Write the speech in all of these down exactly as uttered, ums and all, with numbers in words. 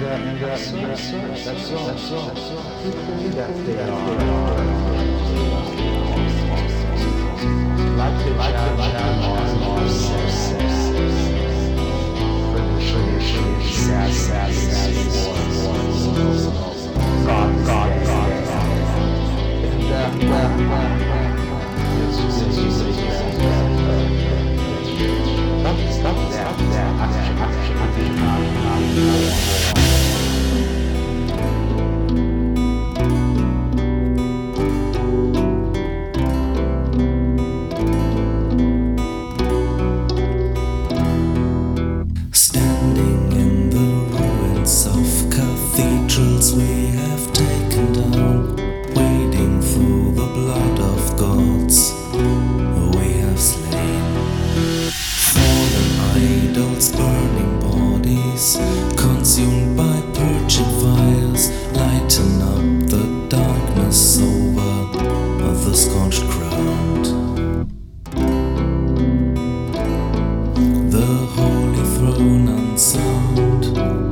and uh, so, so, that's so, that's so, that's so, that they are like the like the like the Mars, Mars, sad, sad, sad, God, God, God, and uh, uh, stop, stop that, that, actually, actually, we have taken down, waiting for the blood of gods we have slain. Fallen idols, burning bodies, consumed by purging fires, lighten up the darkness over the scorched ground. The holy throne unsound,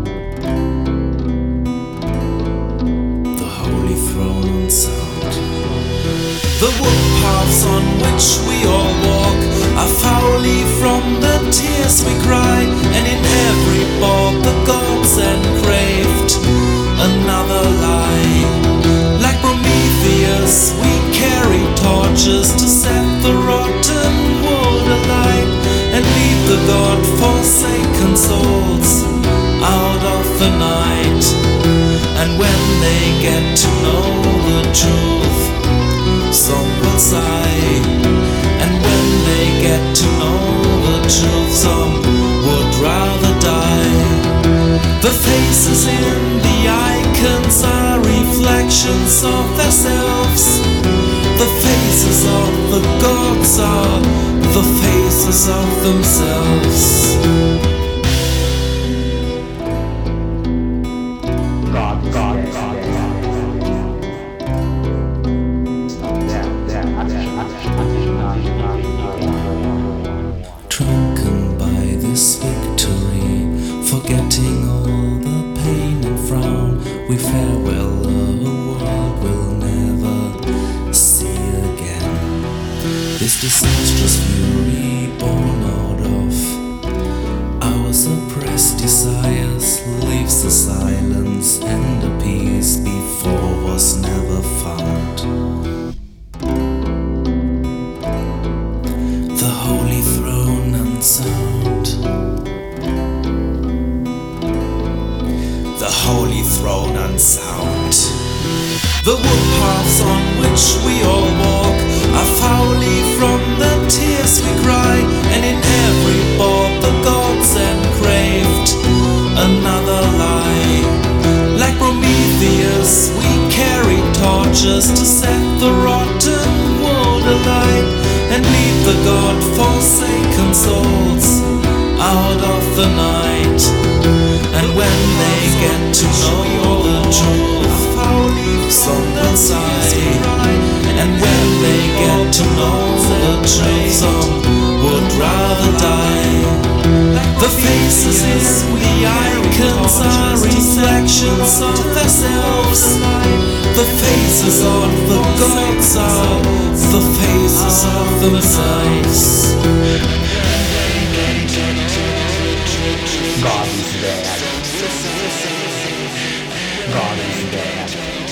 sound. The wood paths on which we all walk are foully from the tears we cry, and in every bog the gods engraved another lie. Like Prometheus we carry torches to set the rotten world alight, and lead the God-forsaken souls out of the night. And when they get to know the truth, some will sigh. And when they get to know the truth, some would rather die. The faces in the icons are reflections of themselves. The faces of the gods are the faces of themselves. Drunken by this victory, forgetting all the pain and frown, we farewell a world we'll never see again. This disastrous fury born out of our suppressed desires leaves the silence and the peace before was never found. The holy throne unsound, the holy throne unsound. The wood paths on which we all walk are foully from the tears we cry, and in every bog the gods engraved another lie. Like Prometheus we carry torches to set the rotten world alight, and lead the God-forsaken souls out of the night. And when they get to know the truth, some will sigh. And when they get to know the truth, some would rather die. The faces in the icons are reflections of themselves. The faces of the gods are the faces of themselves. God is bad. God is bad.